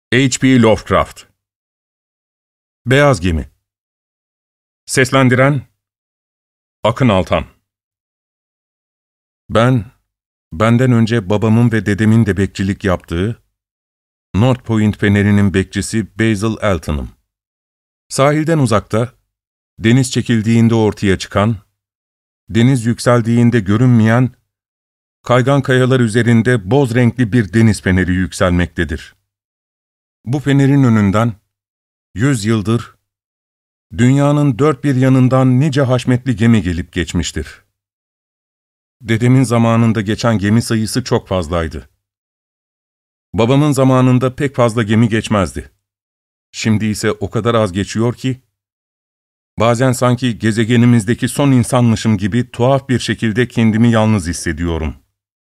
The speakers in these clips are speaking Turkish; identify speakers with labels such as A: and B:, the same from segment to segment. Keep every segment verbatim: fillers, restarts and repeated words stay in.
A: H P Lovecraft. Beyaz Gemi. Seslendiren Akın Altan. Ben, benden önce babamın ve dedemin de bekçilik yaptığı North Point fenerinin bekçisi Basil Elton'ım. Sahilden uzakta, deniz çekildiğinde ortaya çıkan, deniz yükseldiğinde görünmeyen, kaygan kayalar üzerinde boz renkli bir deniz feneri yükselmektedir. Bu fenerin önünden, yüz yıldır, dünyanın dört bir yanından nice haşmetli gemi gelip geçmiştir. Dedemin zamanında geçen gemi sayısı çok fazlaydı. Babamın zamanında pek fazla gemi geçmezdi. Şimdi ise o kadar az geçiyor ki, bazen sanki gezegenimizdeki son insanmışım gibi tuhaf bir şekilde kendimi yalnız hissediyorum.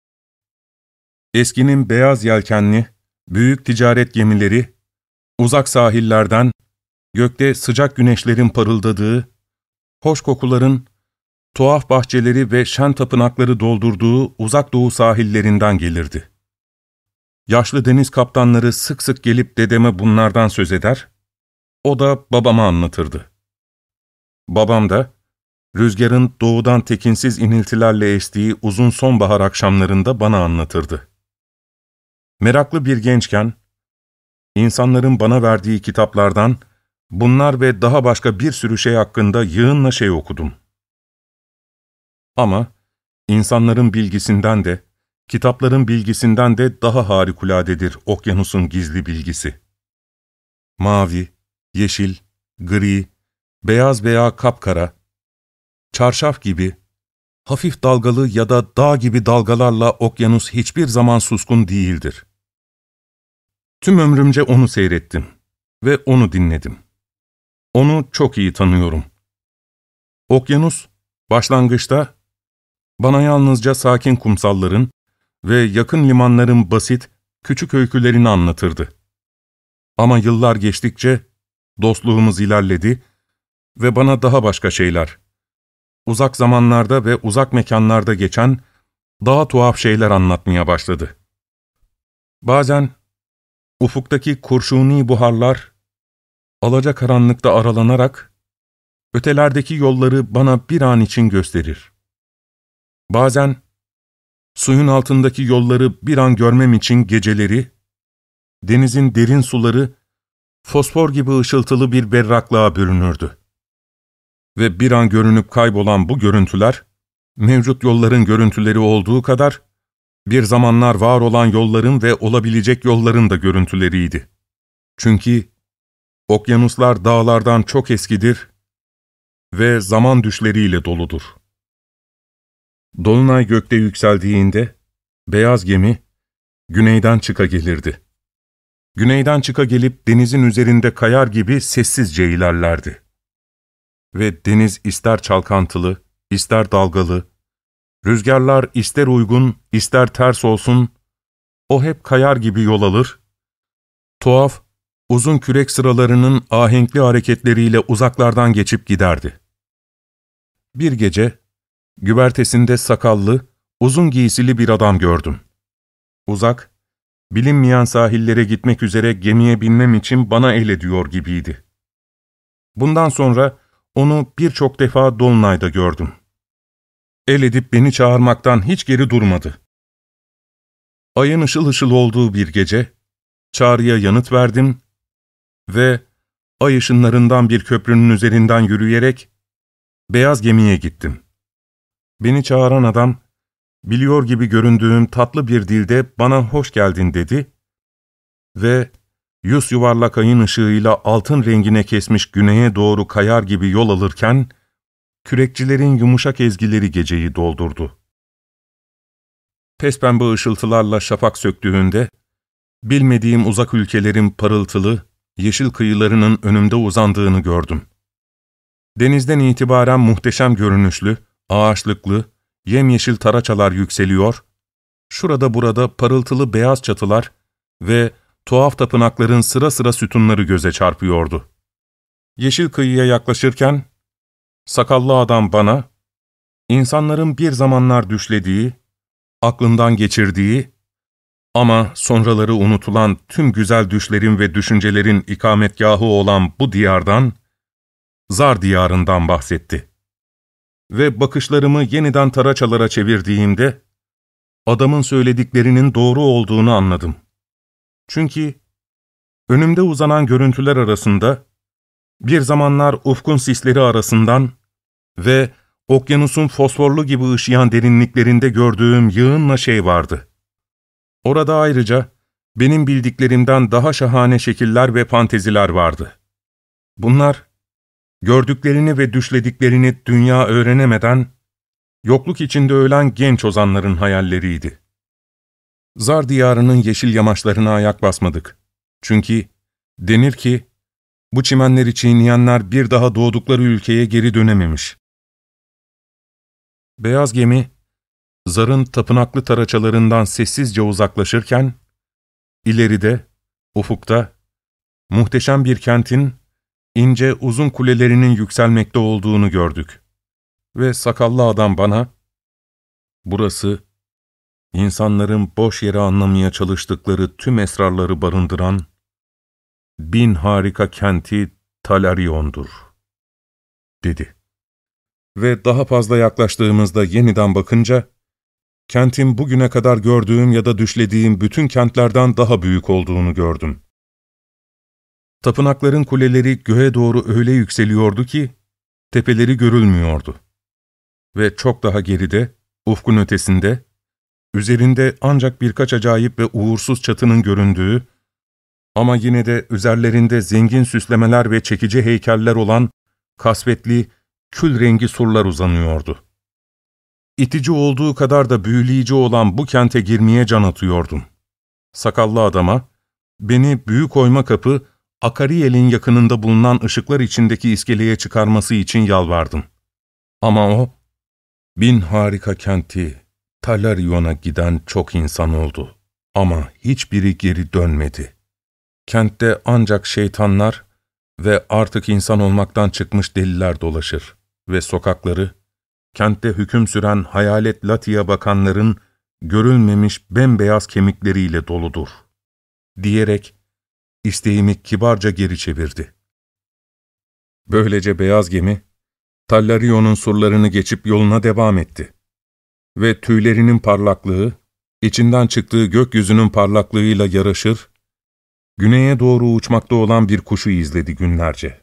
A: Eskinin beyaz yelkenli, büyük ticaret gemileri, uzak sahillerden, gökte sıcak güneşlerin parıldadığı, hoş kokuların, tuhaf bahçeleri ve şen tapınakları doldurduğu uzak doğu sahillerinden gelirdi. Yaşlı deniz kaptanları sık sık gelip dedeme bunlardan söz eder, o da babama anlatırdı. Babam da, rüzgarın doğudan tekinsiz iniltilerle estiği uzun sonbahar akşamlarında bana anlatırdı. Meraklı bir gençken, insanların bana verdiği kitaplardan, bunlar ve daha başka bir sürü şey hakkında yığınla şey okudum. Ama insanların bilgisinden de, kitapların bilgisinden de daha harikuladedir okyanusun gizli bilgisi. Mavi, yeşil, gri, beyaz veya kapkara, çarşaf gibi, hafif dalgalı ya da dağ gibi dalgalarla okyanus hiçbir zaman suskun değildir. Tüm ömrümce onu seyrettim ve onu dinledim. Onu çok iyi tanıyorum. Okyanus, başlangıçta, bana yalnızca sakin kumsalların ve yakın limanların basit, küçük öykülerini anlatırdı. Ama yıllar geçtikçe dostluğumuz ilerledi ve bana daha başka şeyler, uzak zamanlarda ve uzak mekanlarda geçen daha tuhaf şeyler anlatmaya başladı. Bazen ufuktaki kurşuni buharlar, alacakaranlıkta aralanarak, ötelerdeki yolları bana bir an için gösterir. Bazen, suyun altındaki yolları bir an görmem için geceleri, denizin derin suları, fosfor gibi ışıltılı bir berraklığa bürünürdü. Ve bir an görünüp kaybolan bu görüntüler, mevcut yolların görüntüleri olduğu kadar, bir zamanlar var olan yolların ve olabilecek yolların da görüntüleriydi. Çünkü okyanuslar dağlardan çok eskidir ve zaman düşleriyle doludur. Dolunay gökte yükseldiğinde, beyaz gemi, güneyden çıka gelirdi. Güneyden çıka gelip denizin üzerinde kayar gibi sessizce ilerlerdi. Ve deniz ister çalkantılı, ister dalgalı, rüzgarlar ister uygun, ister ters olsun, o hep kayar gibi yol alır, tuhaf, uzun kürek sıralarının ahenkli hareketleriyle uzaklardan geçip giderdi. Bir gece, güvertesinde sakallı, uzun giysili bir adam gördüm. Uzak, bilinmeyen sahillere gitmek üzere gemiye binmem için bana el ediyor gibiydi. Bundan sonra onu birçok defa Dolunay'da gördüm. El edip beni çağırmaktan hiç geri durmadı. Ayın ışıl ışıl olduğu bir gece, çağrıya yanıt verdim ve ay ışınlarından bir köprünün üzerinden yürüyerek beyaz gemiye gittim. Beni çağıran adam, biliyor gibi göründüğüm tatlı bir dilde bana hoş geldin dedi ve yüz yuvarlak ayın ışığıyla altın rengine kesmiş güneye doğru kayar gibi yol alırken, kürekçilerin yumuşak ezgileri geceyi doldurdu. Pespembe ışıltılarla şafak söktüğünde, bilmediğim uzak ülkelerin parıltılı, yeşil kıyılarının önümde uzandığını gördüm. Denizden itibaren muhteşem görünüşlü, ağaçlıklı, yemyeşil taraçalar yükseliyor, şurada burada parıltılı beyaz çatılar ve tuhaf tapınakların sıra sıra sütunları göze çarpıyordu. Yeşil kıyıya yaklaşırken, sakallı adam bana, insanların bir zamanlar düşlediği, aklından geçirdiği, Ama sonraları unutulan tüm güzel düşlerin ve düşüncelerin ikametgahı olan bu diyardan, Zar diyarından bahsetti. Ve bakışlarımı yeniden Taraçalara çevirdiğimde, adamın söylediklerinin doğru olduğunu anladım. Çünkü önümde uzanan görüntüler arasında, bir zamanlar ufkun sisleri arasından ve okyanusun fosforlu gibi ışıyan derinliklerinde gördüğüm yığınla şey vardı. Orada ayrıca benim bildiklerimden daha şahane şekiller ve fanteziler vardı. Bunlar, gördüklerini ve düşlediklerini dünya öğrenemeden, yokluk içinde ölen genç ozanların hayalleriydi. Zar diyarının yeşil yamaçlarına ayak basmadık. Çünkü denir ki, bu çimenleri çiğneyenler bir daha doğdukları ülkeye geri dönememiş. Beyaz gemi, Zar'ın tapınaklı taraçalarından sessizce uzaklaşırken, ileride, ufukta, muhteşem bir kentin, ince uzun kulelerinin yükselmekte olduğunu gördük. Ve sakallı adam bana, burası, insanların boş yere anlamaya çalıştıkları tüm esrarları barındıran, bin harika kenti Talarion'dur, dedi. Ve daha fazla yaklaştığımızda yeniden bakınca, kentin bugüne kadar gördüğüm ya da düşlediğim bütün kentlerden daha büyük olduğunu gördüm. Tapınakların kuleleri göğe doğru öyle yükseliyordu ki, tepeleri görülmüyordu. Ve çok daha geride, ufkun ötesinde, üzerinde ancak birkaç acayip ve uğursuz çatının göründüğü, ama yine de üzerlerinde zengin süslemeler ve çekici heykeller olan kasvetli, kül rengi surlar uzanıyordu. İtici olduğu kadar da büyüleyici olan bu kente girmeye can atıyordum. Sakallı adama, beni Büyük Oyma Kapı, Akariyel'in yakınında bulunan ışıklar içindeki iskeleye çıkarması için yalvardım. Ama o, bin harika kenti, Talarion'a giden çok insan oldu. Ama hiçbiri geri dönmedi. Kentte ancak şeytanlar ve artık insan olmaktan çıkmış deliler dolaşır ve sokakları, kentte hüküm süren hayalet Lati'ye bakanların görülmemiş bembeyaz kemikleriyle doludur, diyerek isteğimi kibarca geri çevirdi. Böylece beyaz gemi, Talarion'un surlarını geçip yoluna devam etti. Ve tüylerinin parlaklığı, içinden çıktığı gökyüzünün parlaklığıyla yaraşır, güneye doğru uçmakta olan bir kuşu izledi günlerce.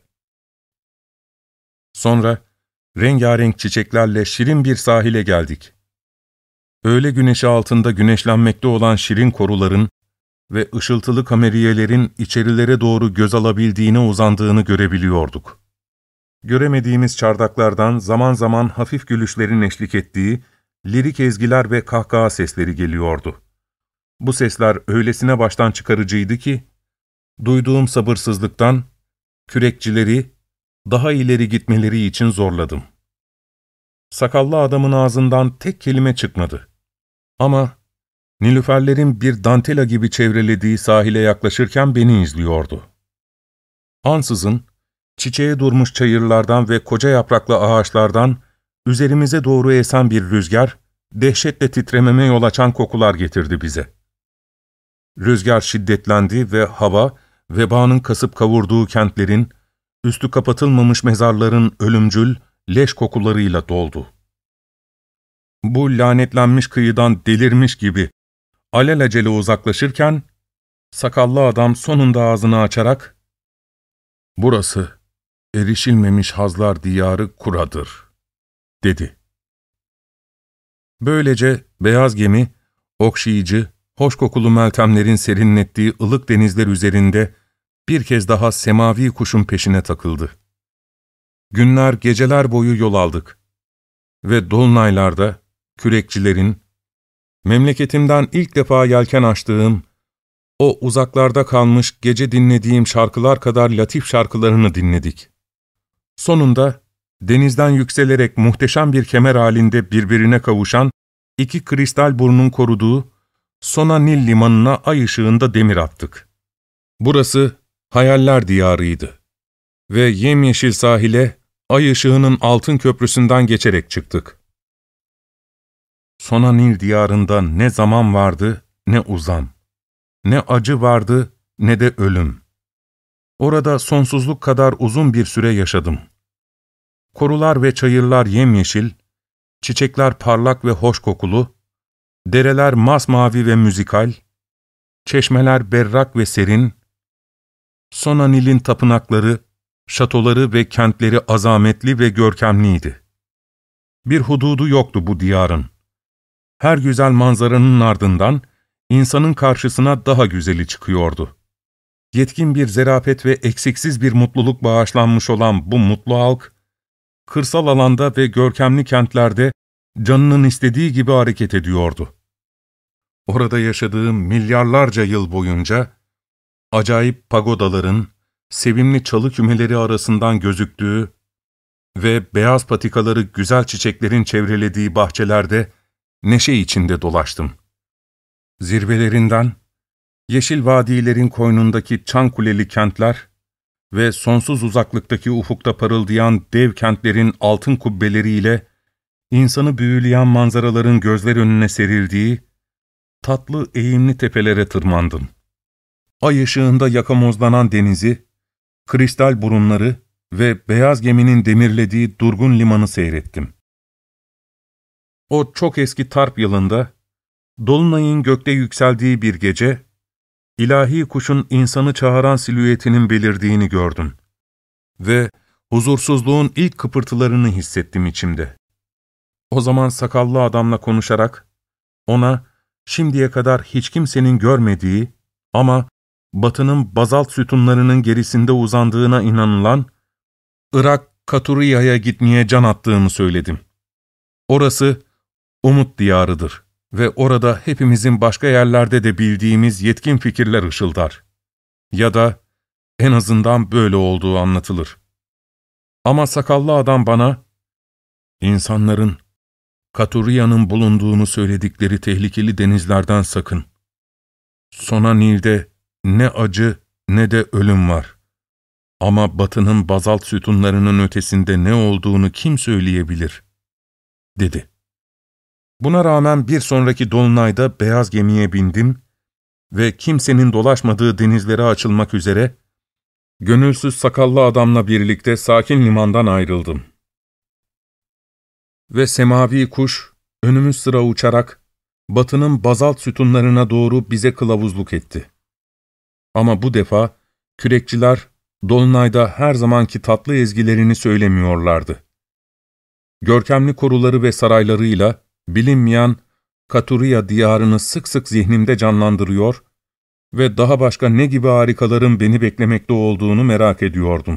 A: Sonra, rengarenk çiçeklerle şirin bir sahile geldik. Öğle güneşi altında güneşlenmekte olan şirin koruların ve ışıltılı kameriyelerin içerilere doğru göz alabildiğine uzandığını görebiliyorduk. Göremediğimiz çardaklardan zaman zaman hafif gülüşlerin eşlik ettiği lirik ezgiler ve kahkaha sesleri geliyordu. Bu sesler öylesine baştan çıkarıcıydı ki, duyduğum sabırsızlıktan kürekçileri daha ileri gitmeleri için zorladım. Sakallı adamın ağzından tek kelime çıkmadı. Ama nilüferlerin bir dantela gibi çevrelediği sahile yaklaşırken beni izliyordu. Ansızın, çiçeğe durmuş çayırlardan ve koca yapraklı ağaçlardan üzerimize doğru esen bir rüzgar, dehşetle titrememe yol açan kokular getirdi bize. Rüzgar şiddetlendi ve hava, vebanın kasıp kavurduğu kentlerin, üstü kapatılmamış mezarların ölümcül, leş kokularıyla doldu. Bu lanetlenmiş kıyıdan delirmiş gibi alelacele uzaklaşırken, sakallı adam sonunda ağzını açarak, ''Burası, erişilmemiş hazlar diyarı Kura'dır.'' dedi. Böylece beyaz gemi, okşayıcı, hoş kokulu meltemlerin serinlettiği ılık denizler üzerinde bir kez daha semavi kuşun peşine takıldı. Günler, geceler boyu yol aldık ve dolunaylarda kürekçilerin, memleketimden ilk defa yelken açtığım, o uzaklarda kalmış gece dinlediğim şarkılar kadar latif şarkılarını dinledik. Sonunda denizden yükselerek muhteşem bir kemer halinde birbirine kavuşan iki kristal burnun koruduğu Sona Nil limanına ay ışığında demir attık. Burası hayaller diyarıydı ve yemyeşil sahile ay ışığının altın köprüsünden geçerek çıktık. Sona Nil diyarında ne zaman vardı ne uzam. ne acı vardı ne de ölüm. Orada sonsuzluk kadar uzun bir süre yaşadım. Korular ve çayırlar yemyeşil, çiçekler parlak ve hoş kokulu, dereler masmavi ve müzikal, çeşmeler berrak ve serin, Sona Nil'in tapınakları, şatoları ve kentleri azametli ve görkemliydi. Bir hududu yoktu bu diyarın. Her güzel manzaranın ardından insanın karşısına daha güzeli çıkıyordu. Yetkin bir zerafet ve eksiksiz bir mutluluk bağışlanmış olan bu mutlu halk, kırsal alanda ve görkemli kentlerde canının istediği gibi hareket ediyordu. Orada yaşadığım milyarlarca yıl boyunca, acayip pagodaların, sevimli çalı kümeleri arasından gözüktüğü ve beyaz patikaları güzel çiçeklerin çevrelediği bahçelerde neşe içinde dolaştım. Zirvelerinden, yeşil vadilerin koynundaki çan kuleli kentler ve sonsuz uzaklıktaki ufukta parıldayan dev kentlerin altın kubbeleriyle insanı büyüleyen manzaraların gözler önüne serildiği tatlı eğimli tepelere tırmandım. Ay ışığında yakamozlanan denizi, kristal burunları ve beyaz geminin demirlediği durgun limanı seyrettim. O çok eski Tarp yılında, dolunayın gökte yükseldiği bir gece, ilahi kuşun insanı çağıran silüetinin belirdiğini gördüm ve huzursuzluğun ilk kıpırtılarını hissettim içimde. O zaman sakallı adamla konuşarak, ona şimdiye kadar hiç kimsenin görmediği ama Batı'nın bazalt sütunlarının gerisinde uzandığına inanılan Irak Katuriya'ya gitmeye can attığımı söyledim. Orası umut diyarıdır ve orada hepimizin başka yerlerde de bildiğimiz yetkin fikirler ışıldar. Ya da en azından böyle olduğu anlatılır. Ama sakallı adam bana, insanların Katuriya'nın bulunduğunu söyledikleri tehlikeli denizlerden sakın. Sona Nil'de ne acı ne de ölüm var. Ama Batı'nın bazalt sütunlarının ötesinde ne olduğunu kim söyleyebilir, dedi. Buna rağmen bir sonraki dolunayda beyaz gemiye bindim ve kimsenin dolaşmadığı denizlere açılmak üzere, gönülsüz sakallı adamla birlikte sakin limandan ayrıldım. Ve semavi kuş, önümüz sıra uçarak, Batı'nın bazalt sütunlarına doğru bize kılavuzluk etti. Ama bu defa, kürekçiler, dolunayda her zamanki tatlı ezgilerini söylemiyorlardı. Görkemli koruları ve saraylarıyla, bilinmeyen Katuriya diyarını sık sık zihnimde canlandırıyor ve daha başka ne gibi harikaların beni beklemekte olduğunu merak ediyordum.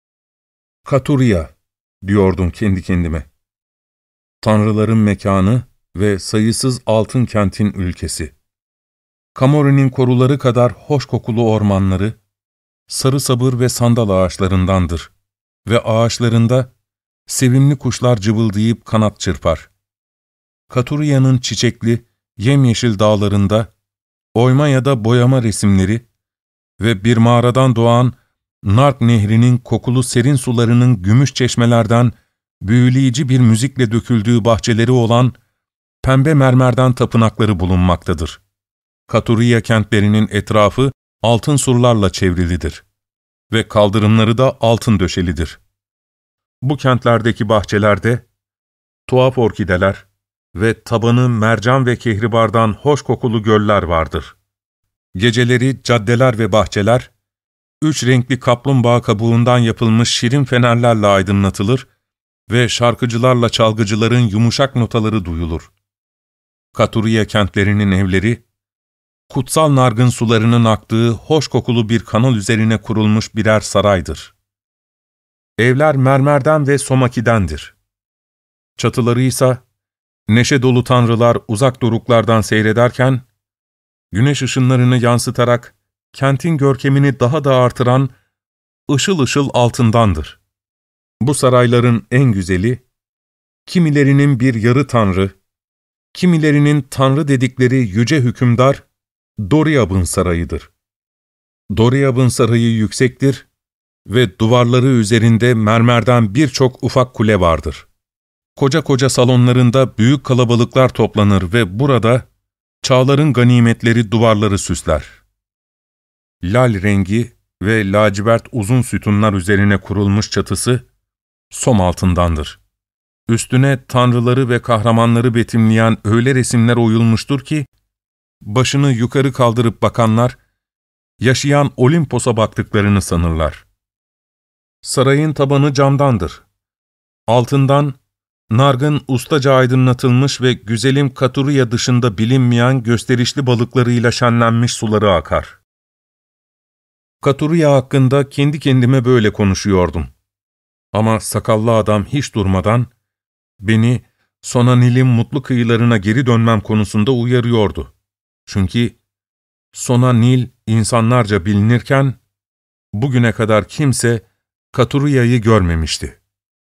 A: Katuriya, diyordum kendi kendime. Tanrıların mekanı ve sayısız altın kentin ülkesi. Kamori'nin koruları kadar hoş kokulu ormanları, sarı sabır ve sandal ağaçlarındandır ve ağaçlarında sevimli kuşlar cıvıldayıp kanat çırpar. Katuriya'nın çiçekli, yemyeşil dağlarında oyma ya da boyama resimleri ve bir mağaradan doğan Nark Nehri'nin kokulu serin sularının gümüş çeşmelerden büyüleyici bir müzikle döküldüğü bahçeleri olan pembe mermerden tapınakları bulunmaktadır. Katuriya kentlerinin etrafı altın surlarla çevrilidir ve kaldırımları da altın döşelidir. Bu kentlerdeki bahçelerde tuhaf orkideler ve tabanı mercan ve kehribardan hoş kokulu göller vardır. Geceleri caddeler ve bahçeler, üç renkli kaplumbağa kabuğundan yapılmış şirin fenerlerle aydınlatılır ve şarkıcılarla çalgıcıların yumuşak notaları duyulur. Katuriya kentlerinin evleri, kutsal nargın sularının aktığı hoş kokulu bir kanal üzerine kurulmuş birer saraydır. Evler mermerden ve somakidendir. Çatıları ise neşe dolu tanrılar uzak doruklardan seyrederken, güneş ışınlarını yansıtarak kentin görkemini daha da artıran ışıl ışıl altındandır. Bu sarayların en güzeli, kimilerinin bir yarı tanrı, kimilerinin tanrı dedikleri yüce hükümdar, Doriab'ın sarayıdır. Doriab'ın sarayı yüksektir ve duvarları üzerinde mermerden birçok ufak kule vardır. Koca koca salonlarında büyük kalabalıklar toplanır ve burada çağların ganimetleri duvarları süsler. lal rengi ve lacivert uzun sütunlar üzerine kurulmuş çatısı, som altındandır. Üstüne tanrıları ve kahramanları betimleyen öyle resimler oyulmuştur ki, başını yukarı kaldırıp bakanlar, yaşayan Olimpos'a baktıklarını sanırlar. Sarayın tabanı camdandır. Altından, nargın ustaca aydınlatılmış ve güzelim Katuruya dışında bilinmeyen gösterişli balıklarıyla şenlenmiş suları akar. Katuruya hakkında kendi kendime böyle konuşuyordum. Ama sakallı adam hiç durmadan, beni Sona Nil'in mutlu kıyılarına geri dönmem konusunda uyarıyordu. Çünkü Sona Nil insanlarca bilinirken, bugüne kadar kimse Katuruya'yı görmemişti.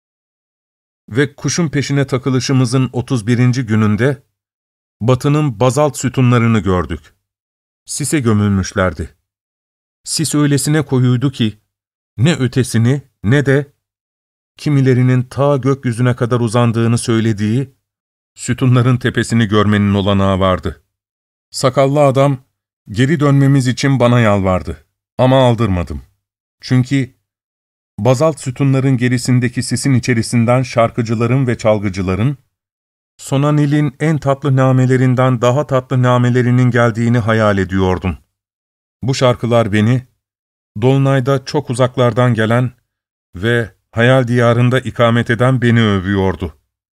A: Ve kuşun peşine takılışımızın otuz birinci gününde, batının bazalt sütunlarını gördük. Sise gömülmüşlerdi. Sis öylesine koyuydu ki, ne ötesini ne de, kimilerinin ta gökyüzüne kadar uzandığını söylediği, sütunların tepesini görmenin olanağı vardı. Sakallı adam, geri dönmemiz için bana yalvardı. Ama aldırmadım. Çünkü bazalt sütunların gerisindeki sisin içerisinden şarkıcıların ve çalgıcıların, Sona Nil'in en tatlı namelerinden daha tatlı namelerinin geldiğini hayal ediyordum. Bu şarkılar beni, dolunayda çok uzaklardan gelen ve hayal diyarında ikamet eden beni övüyordu.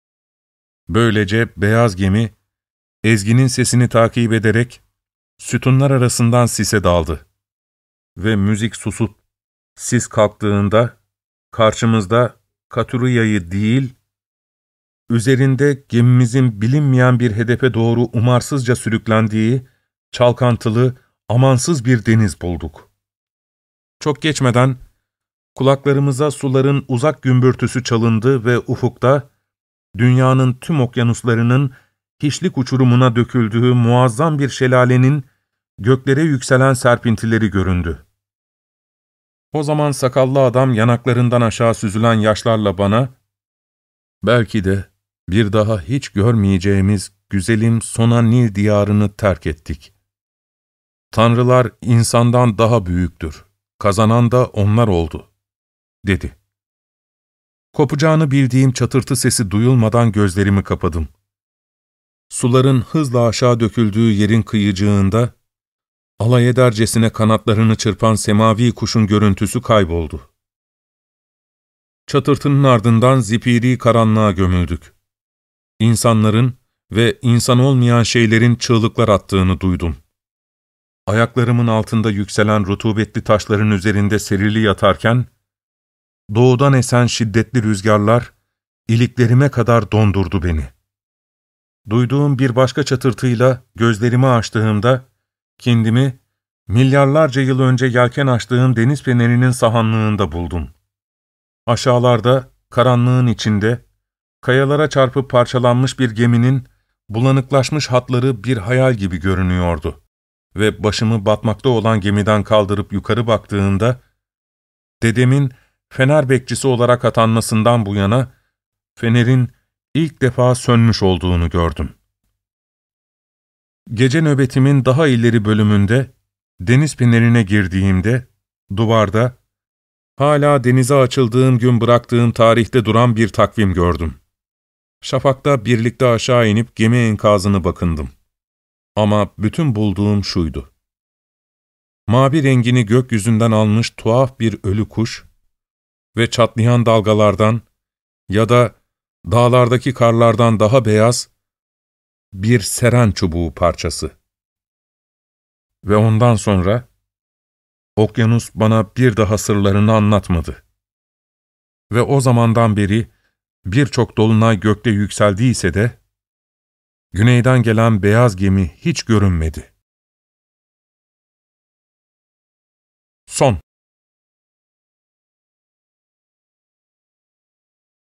A: Böylece beyaz gemi, ezginin sesini takip ederek, sütunlar arasından sise daldı. Ve müzik susup, sis kalktığında, karşımızda Katuruya'yı değil, üzerinde gemimizin bilinmeyen bir hedefe doğru umarsızca sürüklendiği, çalkantılı, amansız bir deniz bulduk. Çok geçmeden, kulaklarımıza suların uzak gümbürtüsü çalındı ve ufukta, dünyanın tüm okyanuslarının hiçlik uçurumuna döküldüğü muazzam bir şelalenin göklere yükselen serpintileri göründü. O zaman sakallı adam yanaklarından aşağı süzülen yaşlarla bana, belki de bir daha hiç görmeyeceğimiz güzelim Sona Nil diyarını terk ettik. Tanrılar insandan daha büyüktür, kazanan da onlar oldu, dedi. Kopacağını bildiğim çatırtı sesi duyulmadan gözlerimi kapadım. Suların hızla aşağı döküldüğü yerin kıyıcığında, alay edercesine kanatlarını çırpan semavi kuşun görüntüsü kayboldu. Çatırtının ardından zifiri karanlığa gömüldük. İnsanların ve insan olmayan şeylerin çığlıklar attığını duydum. Ayaklarımın altında yükselen rutubetli taşların üzerinde serili yatarken, doğudan esen şiddetli rüzgarlar, iliklerime kadar dondurdu beni. Duyduğum bir başka çatırtıyla gözlerimi açtığımda, kendimi milyarlarca yıl önce yelken açtığım deniz fenerinin sahanlığında buldum. Aşağılarda, karanlığın içinde, kayalara çarpıp parçalanmış bir geminin bulanıklaşmış hatları bir hayal gibi görünüyordu. Ve başımı batmakta olan gemiden kaldırıp yukarı baktığımda, dedemin fener bekçisi olarak atanmasından bu yana, fenerin ilk defa sönmüş olduğunu gördüm. Gece nöbetimin daha ileri bölümünde, deniz fenerine girdiğimde, duvarda, hala denize açıldığım gün bıraktığım tarihte duran bir takvim gördüm. Şafakta birlikte aşağı inip gemi enkazını bakındım. Ama bütün bulduğum şuydu. Mavi rengini gökyüzünden almış tuhaf bir ölü kuş ve çatlayan dalgalardan ya da dağlardaki karlardan daha beyaz bir seren çubuğu parçası. Ve ondan sonra okyanus bana bir daha sırlarını anlatmadı. Ve o zamandan beri birçok dolunay gökte yükseldiyse de, güneyden gelen beyaz gemi hiç görünmedi. Son.